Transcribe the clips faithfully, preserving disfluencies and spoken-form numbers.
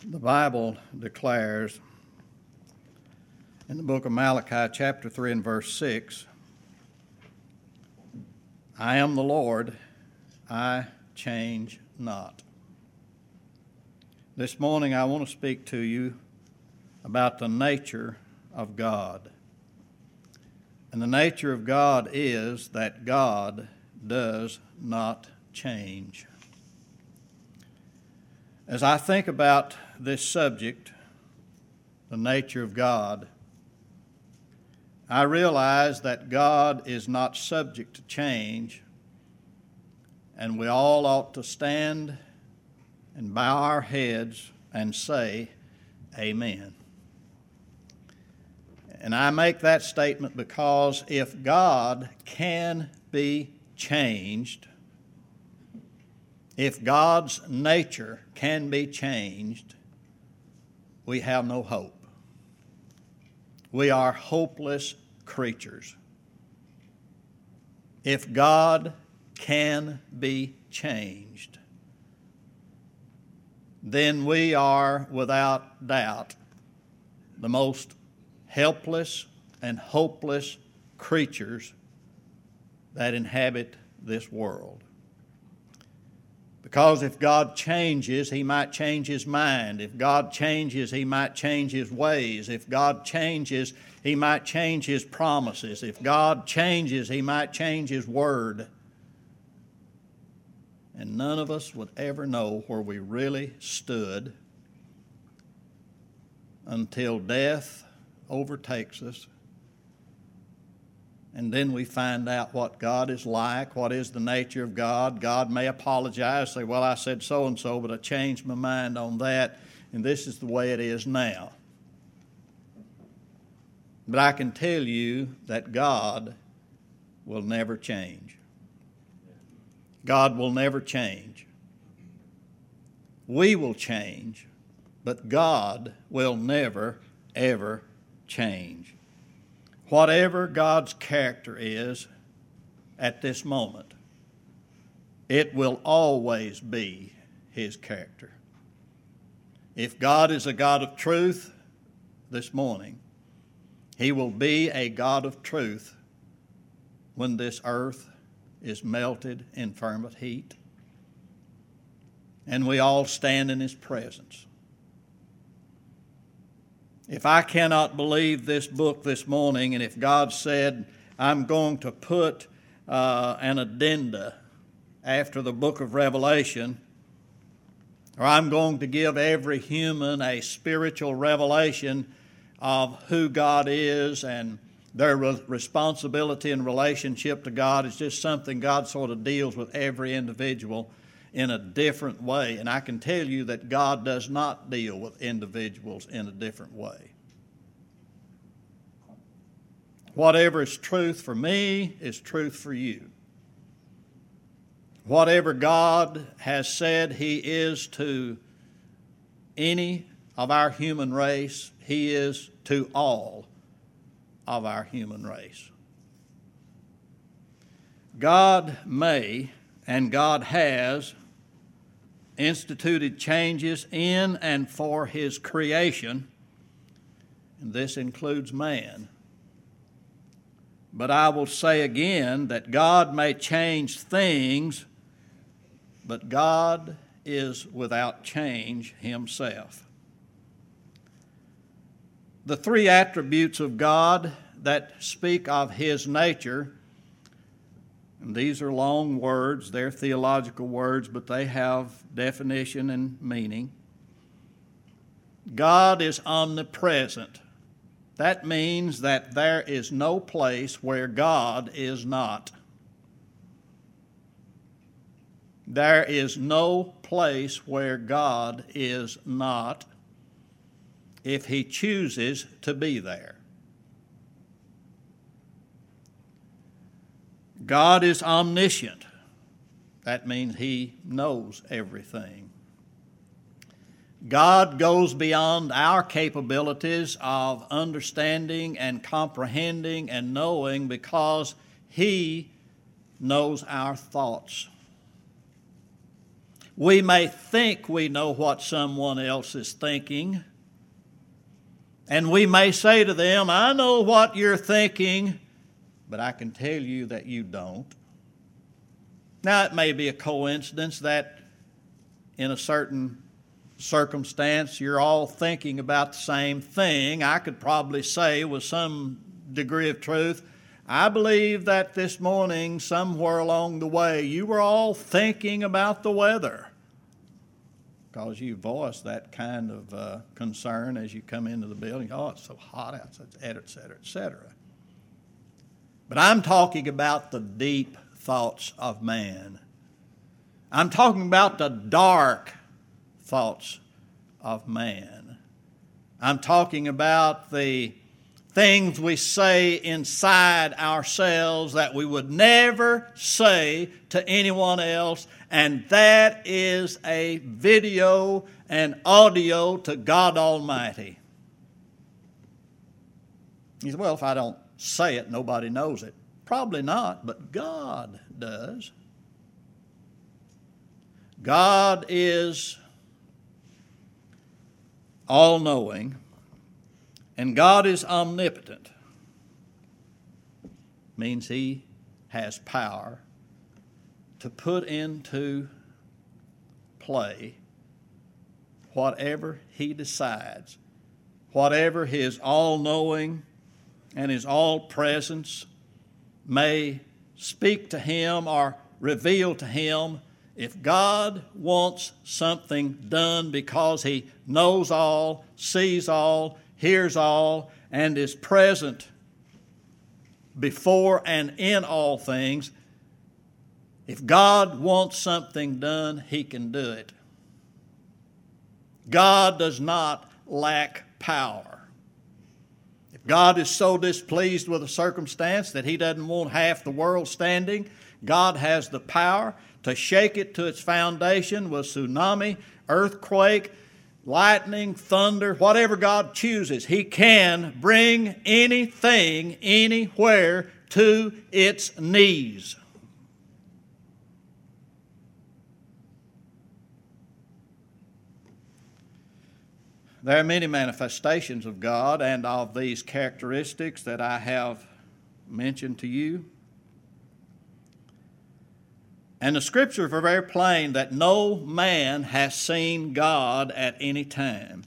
The Bible declares in the book of Malachi, chapter three and verse six, I am the Lord, I change not. This morning I want to speak to you about the nature of God. And the nature of God is that God does not change. As I think about this subject, the nature of God, I realize that God is not subject to change, and we all ought to stand and bow our heads and say, Amen. And I make that statement because if God can be changed, if God's nature can be changed, we have no hope. We are hopeless creatures. If God can be changed, then we are without doubt the most helpless and hopeless creatures that inhabit this world. Because if God changes, He might change His mind. If God changes, He might change His ways. If God changes, He might change His promises. If God changes, He might change His word. And none of us would ever know where we really stood until death overtakes us. And then we find out what God is like, what is the nature of God. God may apologize, say, well, I said so-and-so, but I changed my mind on that, and this is the way it is now. But I can tell you that God will never change. God will never change. We will change, but God will never, ever change. Whatever God's character is at this moment, it will always be His character. If God is a God of truth this morning, He will be a God of truth when this earth is melted in fervent heat and we all stand in His presence. If I cannot believe this book this morning, and if God said, I'm going to put uh, an addenda after the book of Revelation, or I'm going to give every human a spiritual revelation of who God is and their re- responsibility and relationship to God, is just something God sort of deals with every individual in a different way. And I can tell you that God does not deal with individuals in a different way. Whatever is truth for me is truth for you. Whatever God has said He is to any of our human race, He is to all of our human race. God may and God has instituted changes in and for His creation, and this includes man. But I will say again that God may change things, but God is without change Himself. The three attributes of God that speak of His nature, and these are long words, they're theological words, but they have definition and meaning. God is omnipresent. That means that there is no place where God is not. There is no place where God is not if He chooses to be there. God is omniscient. That means He knows everything. God goes beyond our capabilities of understanding and comprehending and knowing because He knows our thoughts. We may think we know what someone else is thinking, and we may say to them, I know what you're thinking, but I can tell you that you don't. Now, it may be a coincidence that in a certain circumstance you're all thinking about the same thing. I could probably say with some degree of truth, I believe that this morning, somewhere along the way, you were all thinking about the weather, because you voiced that kind of uh, concern as you come into the building. Oh, it's so hot outside, et cetera, et cetera. But I'm talking about the deep thoughts of man. I'm talking about the dark thoughts of man. I'm talking about the things we say inside ourselves that we would never say to anyone else, and that is a video and audio to God Almighty. You say, well, if I don't say it, nobody knows it. Probably not, but God does. God is all-knowing, and God is omnipotent. Means He has power to put into play whatever He decides, whatever His all-knowing and His all-presence may speak to Him or reveal to Him. If God wants something done because He knows all, sees all, hears all, and is present before and in all things, if God wants something done, He can do it. God does not lack power. If God is so displeased with a circumstance that He doesn't want half the world standing, God has the power to shake it to its foundation with tsunami, earthquake, lightning, thunder, whatever God chooses. He can bring anything, anywhere, to its knees. There are many manifestations of God and of these characteristics that I have mentioned to you. And the Scriptures are very plain that no man has seen God at any time.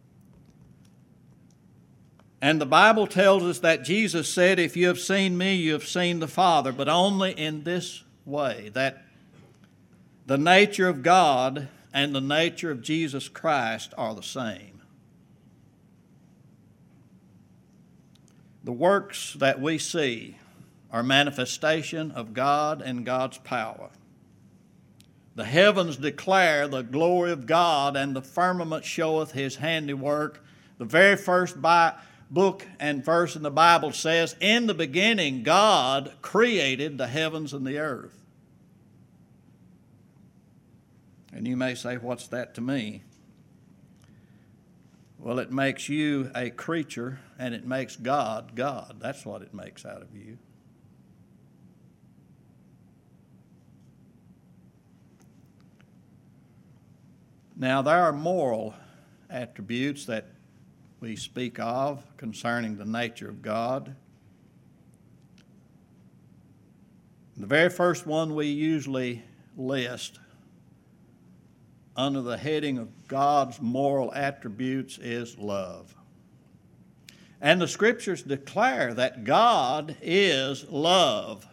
And the Bible tells us that Jesus said, if you have seen me, you have seen the Father, but only in this way, that the nature of God and the nature of Jesus Christ are the same. The works that we see are manifestation of God and God's power. The heavens declare the glory of God, and the firmament showeth His handiwork. The very first bi- book and verse in the Bible says, in the beginning God created the heavens and the earth. And you may say, what's that to me? Well, it makes you a creature, and it makes God God. That's what it makes out of you. Now, there are moral attributes that we speak of concerning the nature of God. The very first one we usually list under the heading of God's moral attributes is love. And the Scriptures declare that God is love.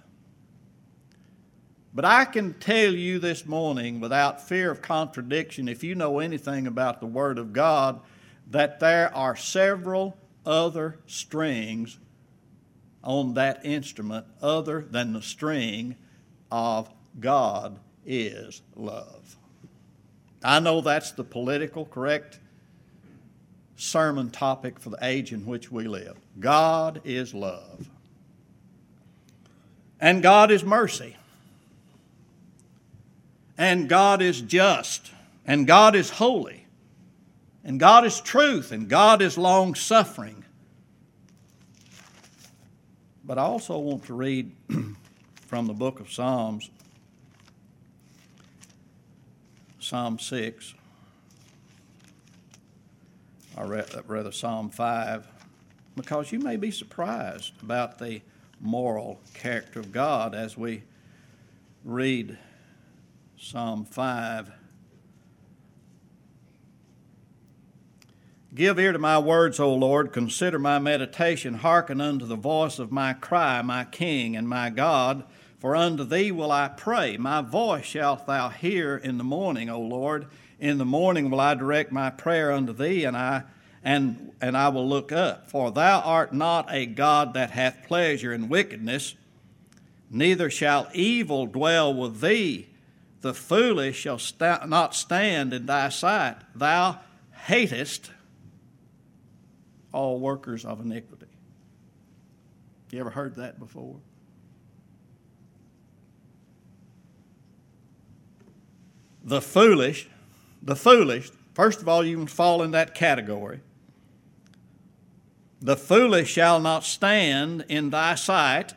But I can tell you this morning without fear of contradiction, if you know anything about the Word of God, that there are several other strings on that instrument other than the string of God is love. I know that's the political correct sermon topic for the age in which we live. God is love. And God is mercy. And God is just, and God is holy, and God is truth, and God is long-suffering. But I also want to read from the book of Psalms Psalm six, or rather Psalm five, because you may be surprised about the moral character of God as we read Psalm five. Give ear to my words, O Lord. Consider my meditation. Hearken unto the voice of my cry, my King and my God. For unto thee will I pray. My voice shalt thou hear in the morning, O Lord. In the morning will I direct my prayer unto thee, and I and and I will look up. For thou art not a God that hath pleasure in wickedness, neither shall evil dwell with thee. The foolish shall sta- not stand in thy sight. Thou hatest all workers of iniquity. You ever heard that before? The foolish, the foolish, first of all, you can fall in that category. The foolish shall not stand in thy sight.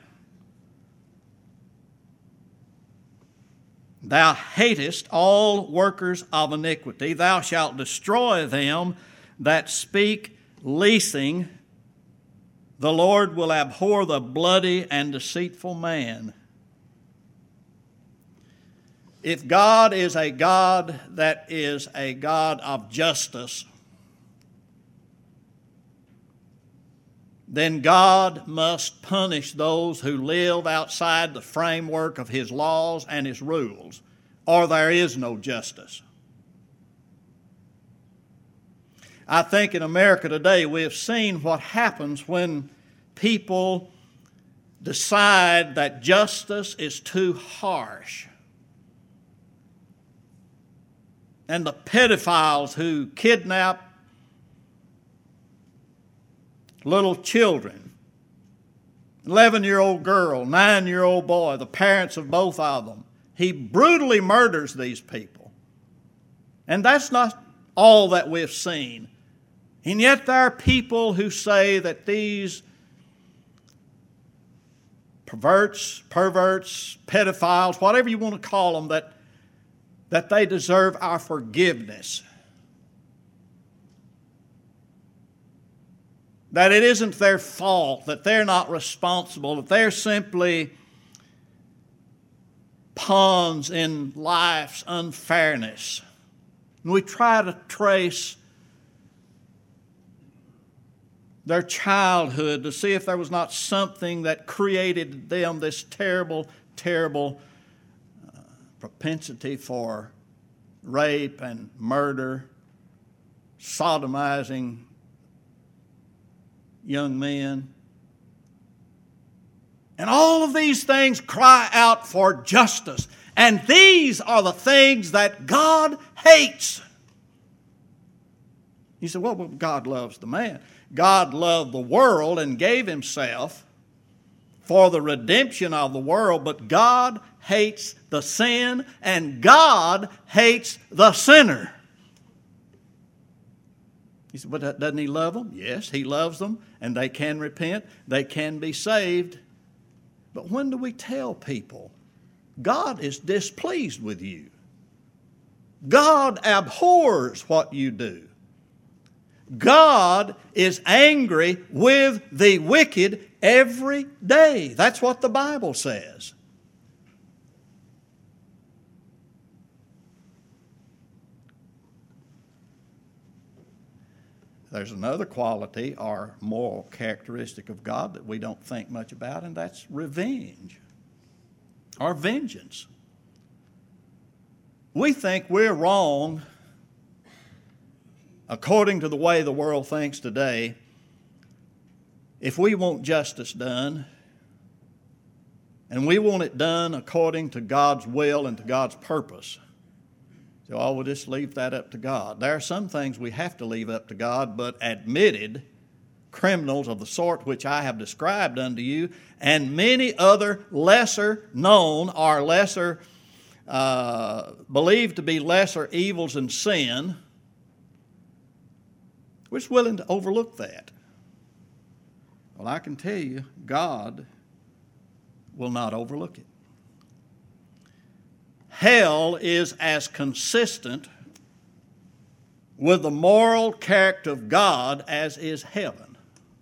Thou hatest all workers of iniquity. Thou shalt destroy them that speak leasing. The Lord will abhor the bloody and deceitful man. If God is a God that is a God of justice, then God must punish those who live outside the framework of His laws and His rules, or there is no justice. I think in America today we have seen what happens when people decide that justice is too harsh. And the pedophiles who kidnap little children, eleven-year-old girl, nine-year-old boy, the parents of both of them, he brutally murders these people. And that's not all that we've seen. And yet there are people who say that these perverts, perverts, pedophiles, whatever you want to call them, that that they deserve our forgiveness. That it isn't their fault, that they're not responsible, that they're simply pawns in life's unfairness. And we try to trace their childhood to see if there was not something that created them this terrible, terrible propensity for rape and murder, sodomizing young men. And all of these things cry out for justice. And these are the things that God hates. You say, well, God loves the man. God loved the world and gave Himself for the redemption of the world, but God hates the sin, and God hates the sinner. You said, but doesn't He love them? Yes, He loves them, and they can repent. They can be saved. But when do we tell people, God is displeased with you? God abhors what you do. God is angry with the wicked every day. That's what the Bible says. There's another quality or moral characteristic of God that we don't think much about, and that's revenge or vengeance. We think we're wrong according to the way the world thinks today if we want justice done, and we want it done according to God's will and to God's purpose. So I will just leave that up to God. There are some things we have to leave up to God, but admitted criminals of the sort which I have described unto you, and many other lesser known or lesser, uh, believed to be lesser evils and sin, we're just willing to overlook that. Well, I can tell you, God will not overlook it. hell is as consistent with the moral character of God as is heaven.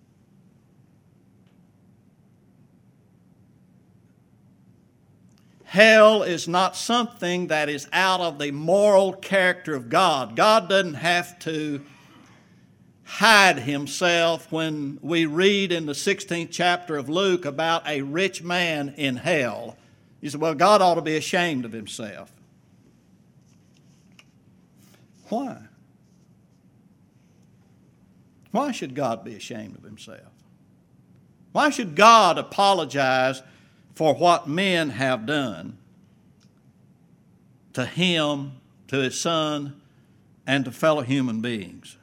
Hell is not something that is out of the moral character of God. God doesn't have to hide himself when we read in the sixteenth chapter of Luke about a rich man in hell. You say, well, God ought to be ashamed of himself. Why? Why should God be ashamed of himself? Why should God apologize for what men have done to him, to his son, and to fellow human beings?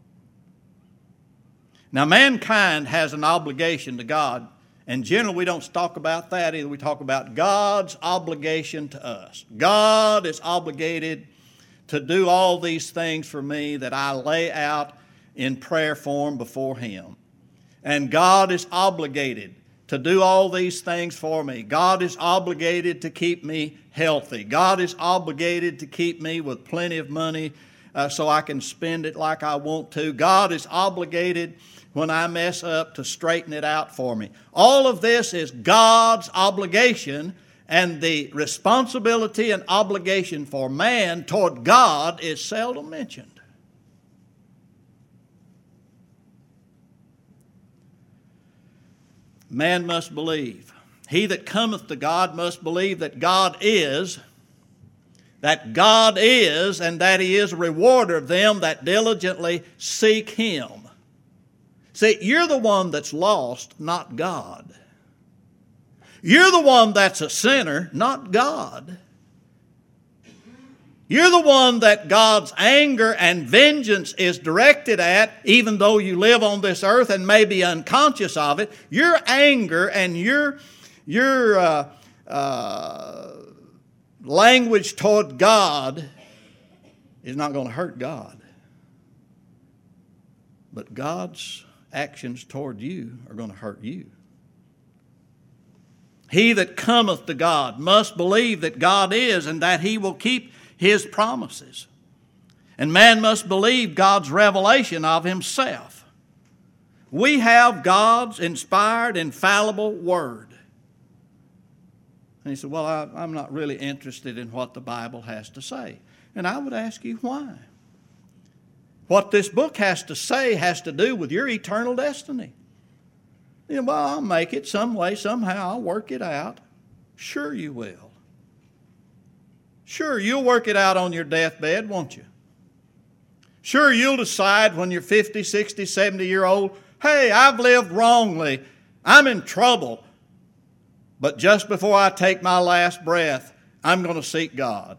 Now, mankind has an obligation to God, and generally we don't talk about that either. We talk about God's obligation to us. God is obligated to do all these things for me that I lay out in prayer form before him. And God is obligated to do all these things for me. God is obligated to keep me healthy. God is obligated to keep me with plenty of money uh, so I can spend it like I want to. God is obligated when I mess up to straighten it out for me. All of this is God's obligation, and the responsibility and obligation for man toward God is seldom mentioned. Man must believe. He that cometh to God must believe that God is, that God is, and that he is a rewarder of them that diligently seek him. See, you're the one that's lost, not God. You're the one that's a sinner, not God. You're the one that God's anger and vengeance is directed at, even though you live on this earth and may be unconscious of it. Your anger and your, your uh, uh, language toward God is not going to hurt God. But God's actions toward you are going to hurt you. He that cometh to God must believe that God is, and that he will keep his promises. And man must believe God's revelation of himself. We have God's inspired, infallible word. And he said, well, I, I'm not really interested in what the Bible has to say. And I would ask you why. What this book has to say has to do with your eternal destiny. You know, well, I'll make it some way, somehow, I'll work it out. Sure you will. Sure, you'll work it out on your deathbed, won't you? Sure, you'll decide when you're fifty, sixty, seventy year old, hey, I've lived wrongly. I'm in trouble. But just before I take my last breath, I'm going to seek God.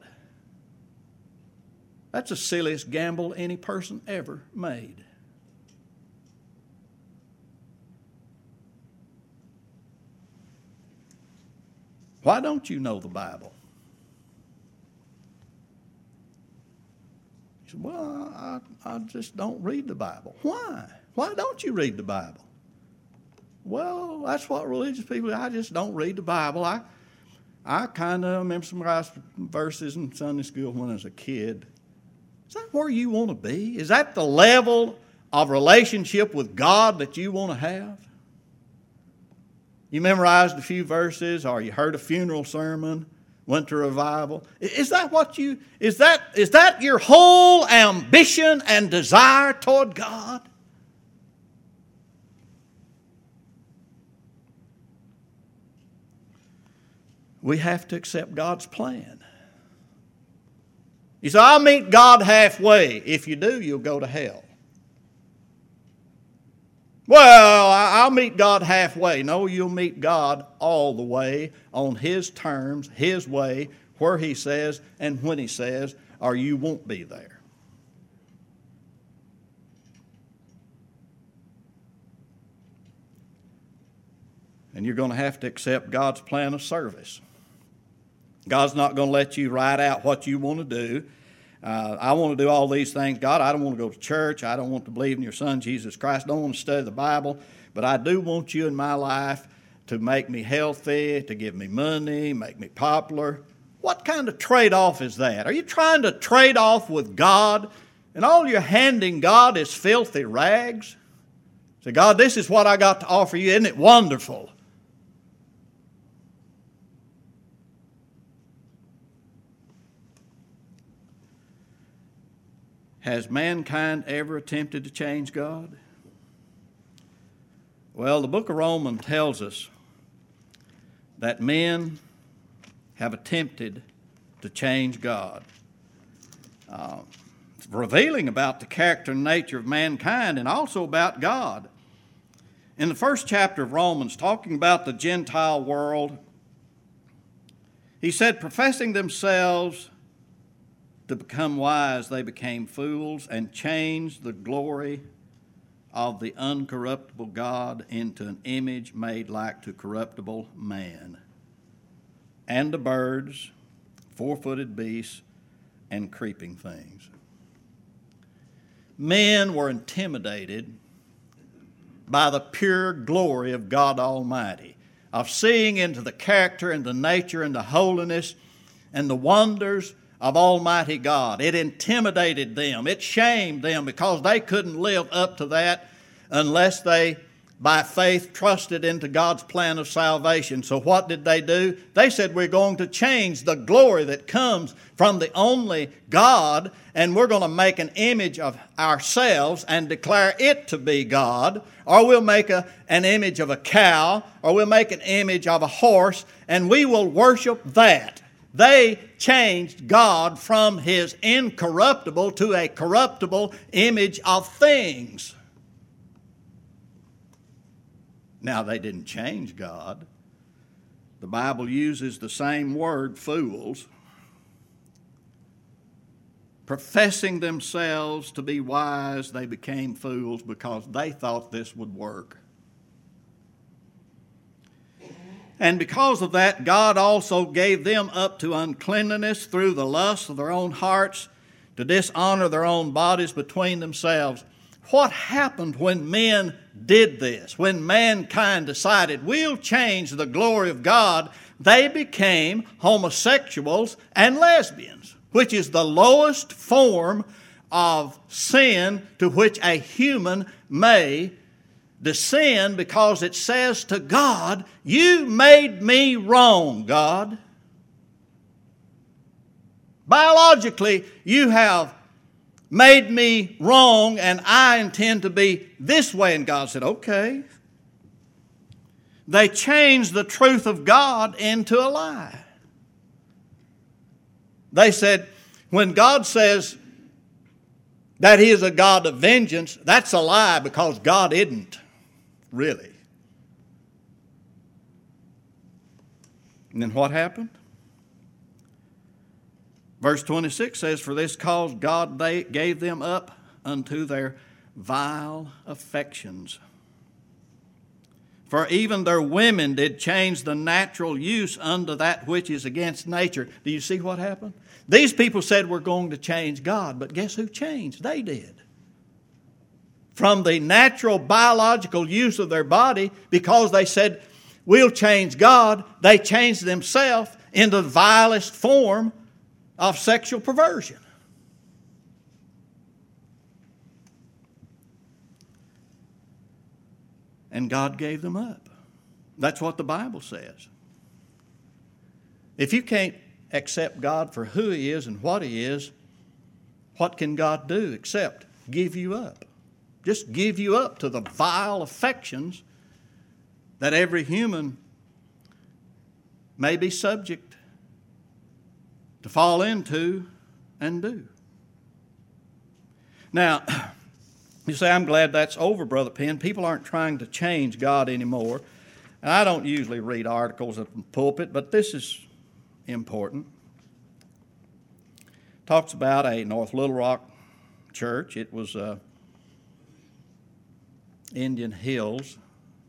That's the silliest gamble any person ever made. Why don't you know the Bible? You say, well, I, I just don't read the Bible. Why? Why don't you read the Bible? Well, that's what religious people do. I just don't read the Bible. I, I kind of remember some verses in Sunday school when I was a kid. Is that where you want to be? Is that the level of relationship with God that you want to have? You memorized a few verses, or you heard a funeral sermon, went to revival. Is that what you, is that, is that your whole ambition and desire toward God? We have to accept God's plan. You say, I'll meet God halfway. If you do, you'll go to hell. Well, I'll meet God halfway. No, you'll meet God all the way on His terms, His way, where He says and when He says, or you won't be there. And you're going to have to accept God's plan of service. God's not going to let you write out what you want to do. Uh, I want to do all these things. God, I don't want to go to church. I don't want to believe in your Son, Jesus Christ. I don't want to study the Bible. But I do want you in my life to make me healthy, to give me money, make me popular. What kind of trade-off is that? Are you trying to trade off with God, and all you're handing God is filthy rags? Say, God, this is what I got to offer you. Isn't it wonderful? Has mankind ever attempted to change God? Well, the book of Romans tells us that men have attempted to change God. Uh, it's revealing about the character and nature of mankind and also about God. In the first chapter of Romans, talking about the Gentile world, he said, professing themselves to become wise, they became fools and changed the glory of the uncorruptible God into an image made like to corruptible man, and to birds, four-footed beasts, and creeping things. Men were intimidated by the pure glory of God Almighty, of seeing into the character and the nature and the holiness and the wonders of Almighty God. It intimidated them. It shamed them because they couldn't live up to that unless they, by faith, trusted into God's plan of salvation. So what did they do? They said, we're going to change the glory that comes from the only God, and we're going to make an image of ourselves and declare it to be God. Or we'll make a, an image of a cow, or we'll make an image of a horse, and we will worship that. They changed God from His incorruptible to a corruptible image of things. Now, they didn't change God. The Bible uses the same word, fools, professing themselves to be wise, they became fools because they thought this would work. And because of that, God also gave them up to uncleanness through the lust of their own hearts, to dishonor their own bodies between themselves. What happened when men did this? When mankind decided, we'll change the glory of God, they became homosexuals and lesbians, which is the lowest form of sin to which a human may descend, because it says to God, you made me wrong, God. Biologically, you have made me wrong, and I intend to be this way. And God said, okay. They changed the truth of God into a lie. They said, when God says that He is a God of vengeance, that's a lie, because God isn't really. And then what happened? Verse twenty-six says, for this cause God they gave them up unto their vile affections. For even their women did change the natural use unto that which is against nature. Do you see what happened? These people said, we're going to change God. But guess who changed? They did. From the natural biological use of their body, because they said, we'll change God, they changed themselves into the vilest form of sexual perversion. And God gave them up. That's what the Bible says. If you can't accept God for who He is and what He is, what can God do except give you up? Just give you up to the vile affections that every human may be subject to fall into and do. Now, you say, I'm glad that's over, Brother Penn. People aren't trying to change God anymore. And I don't usually read articles at the pulpit, but this is important. Talks about a North Little Rock church. It was uh, Indian Hills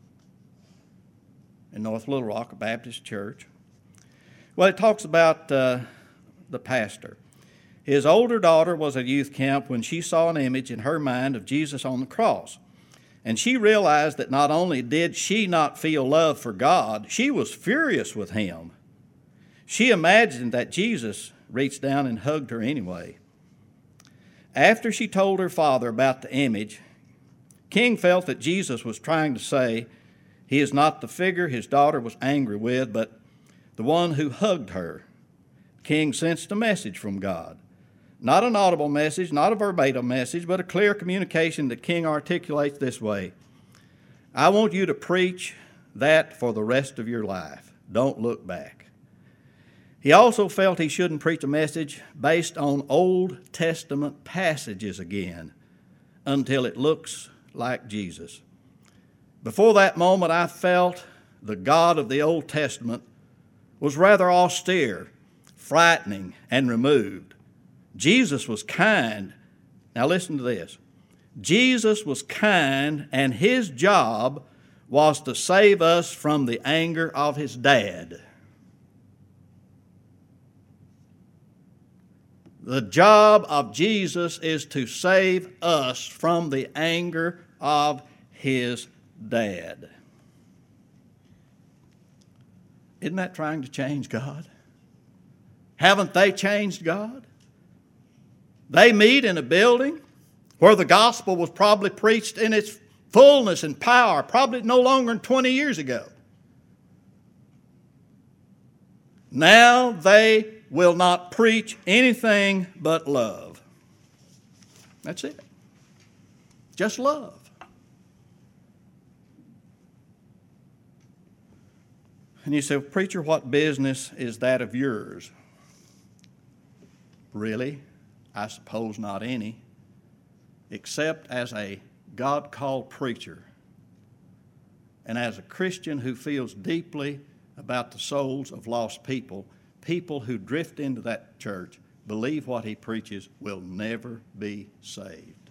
in North Little Rock, a Baptist church. Well, it talks about uh, the pastor. His older daughter was at youth camp when she saw an image in her mind of Jesus on the cross. And she realized that not only did she not feel love for God, she was furious with Him. She imagined that Jesus reached down and hugged her anyway. After she told her father about the image, King felt that Jesus was trying to say he is not the figure his daughter was angry with, but the one who hugged her. King sensed a message from God. Not an audible message, not a verbatim message, but a clear communication that King articulates this way: I want you to preach that for the rest of your life. Don't look back. He also felt he shouldn't preach a message based on Old Testament passages again until it looks like Jesus. Before that moment, I felt the God of the Old Testament was rather austere, frightening, and removed. Jesus was kind. Now listen to this. Jesus was kind, and his job was to save us from the anger of his dad. The job of Jesus is to save us from the anger of his dad. Isn't that trying to change God? Haven't they changed God? They meet in a building where the gospel was probably preached in its fullness and power, probably no longer than twenty years ago. Now they will not preach anything but love. That's it. Just love. And you say, preacher, what business is that of yours? Really? I suppose not any, except as a God-called preacher and as a Christian who feels deeply about the souls of lost people. People who drift into that church, believe what he preaches, will never be saved.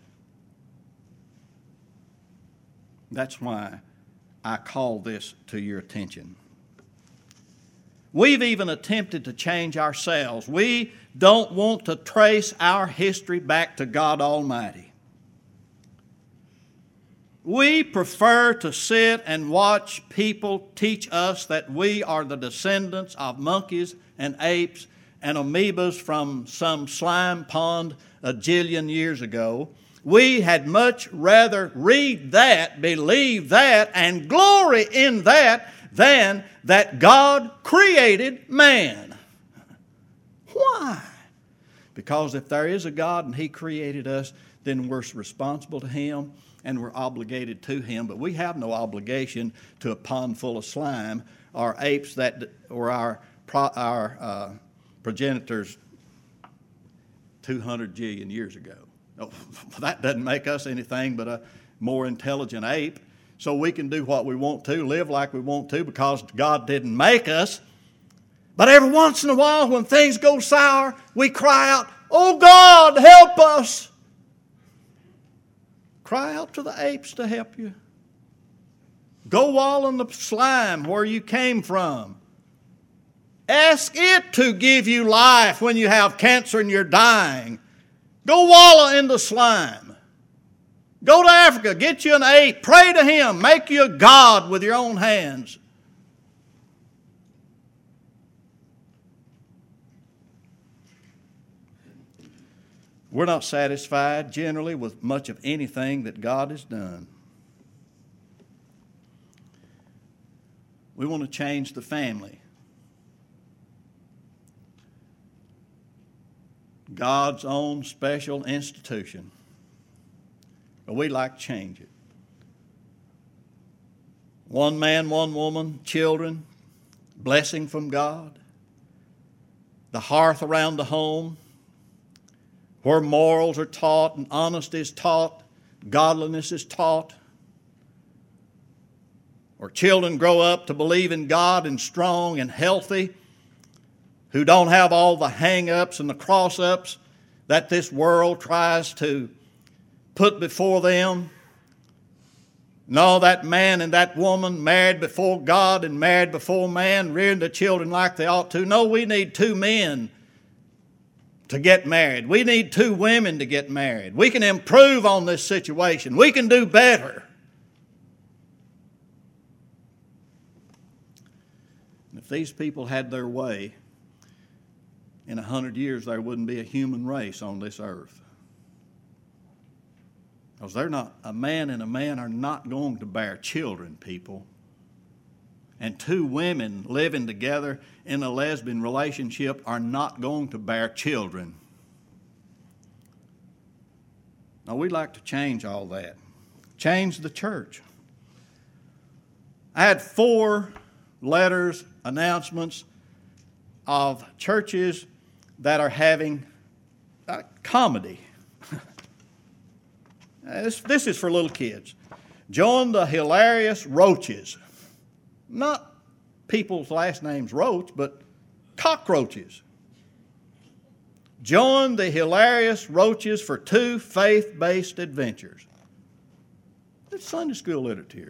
That's why I call this to your attention. We've even attempted to change ourselves. We don't want to trace our history back to God Almighty. We prefer to sit and watch people teach us that we are the descendants of monkeys and apes and amoebas from some slime pond a jillion years ago. We had much rather read that, believe that, and glory in that than that God created man. Why? Because if there is a God and he created us, then we're responsible to him and we're obligated to him. But we have no obligation to a pond full of slime or apes that were our, our uh, progenitors two hundred jillion years ago. Oh, that doesn't make us anything but a more intelligent ape. So we can do what we want to, live like we want to, because God didn't make us. But every once in a while, when things go sour, we cry out, "Oh God, help us!" Cry out to the apes to help you. Go wallow in the slime where you came from. Ask it to give you life when you have cancer and you're dying. Go wallow in the slime. Go to Africa, get you an ape, pray to him, make you a god with your own hands. We're not satisfied generally with much of anything that God has done. We want to change the family. God's own special institution. But we'd like to change it. One man, one woman, children, blessing from God. The hearth around the home, where morals are taught and honesty is taught, godliness is taught. Where children grow up to believe in God and strong and healthy, who don't have all the hang-ups and the cross-ups that this world tries to put before them. No, that man and that woman married before God and married before man, rearing the children like they ought to. No, we need two men to get married. We need two women to get married. We can improve on this situation. We can do better. If these people had their way, in a hundred years there wouldn't be a human race on this earth. Because they're not, a man and a man are not going to bear children, people. And two women living together in a lesbian relationship are not going to bear children. Now, we'd like to change all that. Change the church. I had four letters, announcements of churches that are having uh, comedy. this, this is for little kids. Join the hilarious Roaches. Not people's last names Roach, but cockroaches. Join the hilarious Roaches for two faith-based adventures. It's Sunday school literature.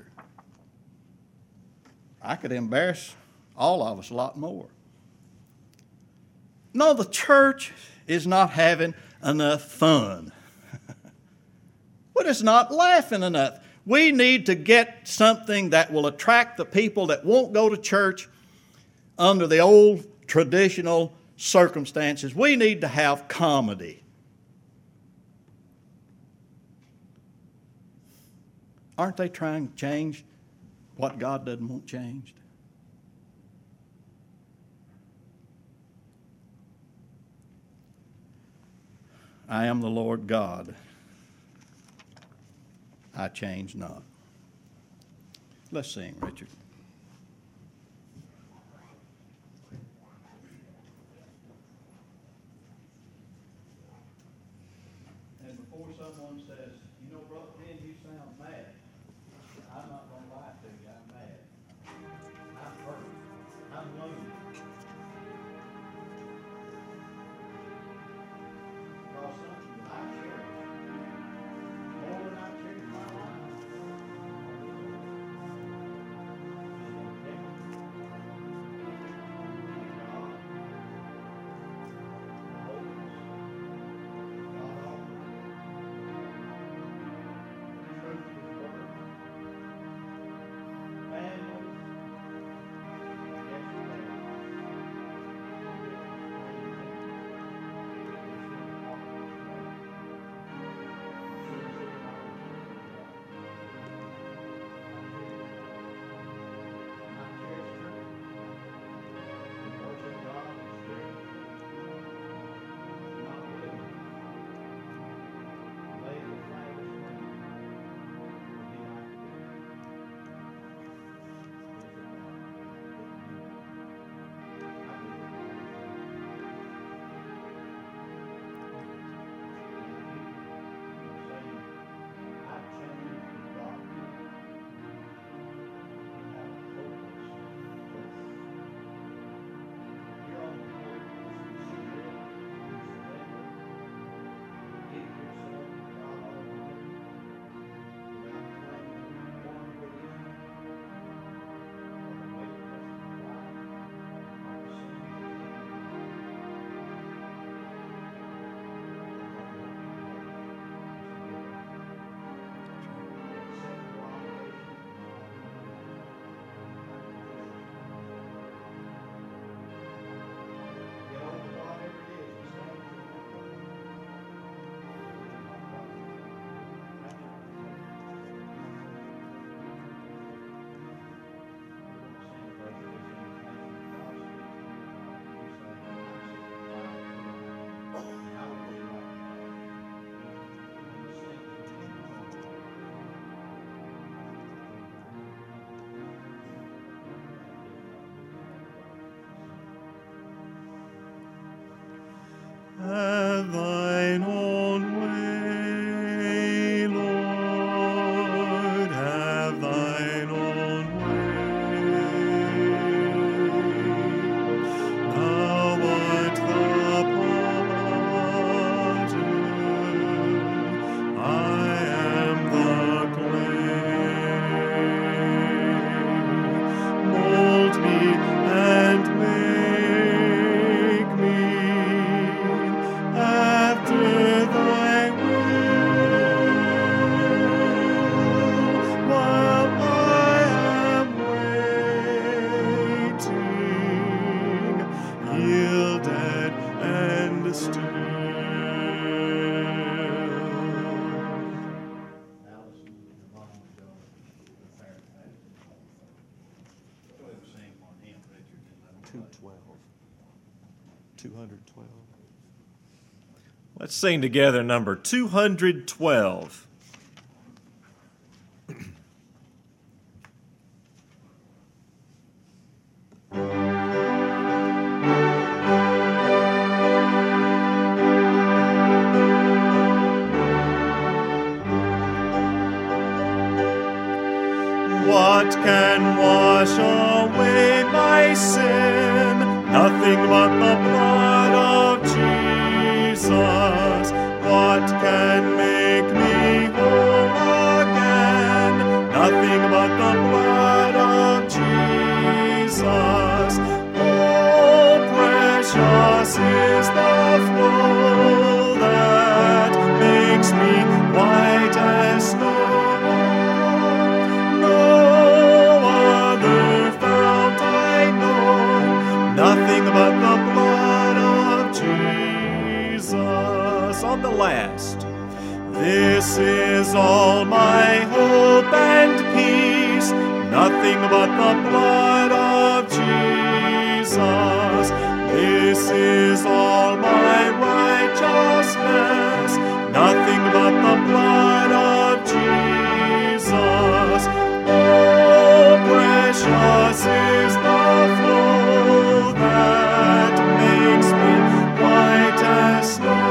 I could embarrass all of us a lot more. No, the church is not having enough fun. But it's not laughing enough. We need to get something that will attract the people that won't go to church under the old traditional circumstances. We need to have comedy. Aren't they trying to change what God doesn't want changed? I am the Lord God. I change not. Let's sing, Richard. And before someone says, you know, Brother Ben, you sound mad, I'm not going to lie to you, I'm mad. I'm hurt. I'm lonely. Because something that I cherish more than I cherish my life is integrity. God, holiness, God Almighty, truth of His Word, families, yesterday. Have thine own way, Lord, have thine own way. Thou art the potter, I am the clay. Mold me and make me. Have still. two twelve. two twelve. Let's sing together number two twelve. What can wash away my sin? Nothing but the blood of Jesus. What can make me whole again? Nothing but the blood of Jesus. Oh, precious is the flow that makes me white as snow. Nothing but the blood of Jesus. On the last. This is all my hope and peace. Nothing but the blood of Jesus. This is all my righteousness. Nothing but the blood of Jesus. Oh, precious is the flow that makes me white as snow.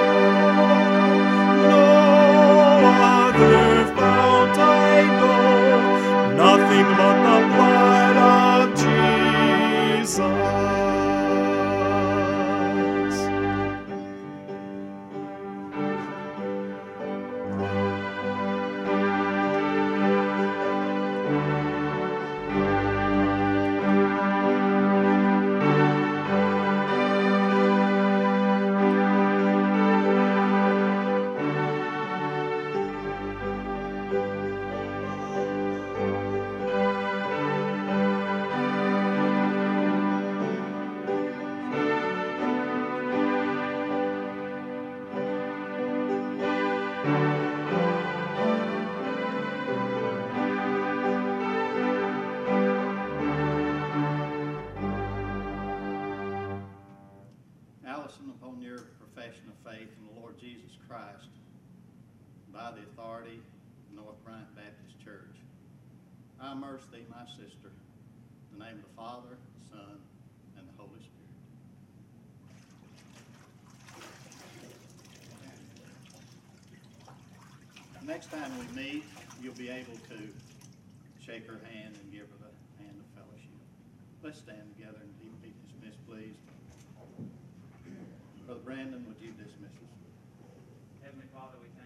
No other fount I know, nothing but the blood of Jesus. Allison, upon your profession of faith in the Lord Jesus Christ, by the authority of North Bryant Baptist Church, I immerse thee, my sister, in the name of the Father, the Son, and the Holy Spirit. Next time we meet, you'll be able to shake her hand and give her the hand of fellowship. Let's stand together and be dismissed, please. Brother Brandon, would you dismiss us? Heavenly Father, we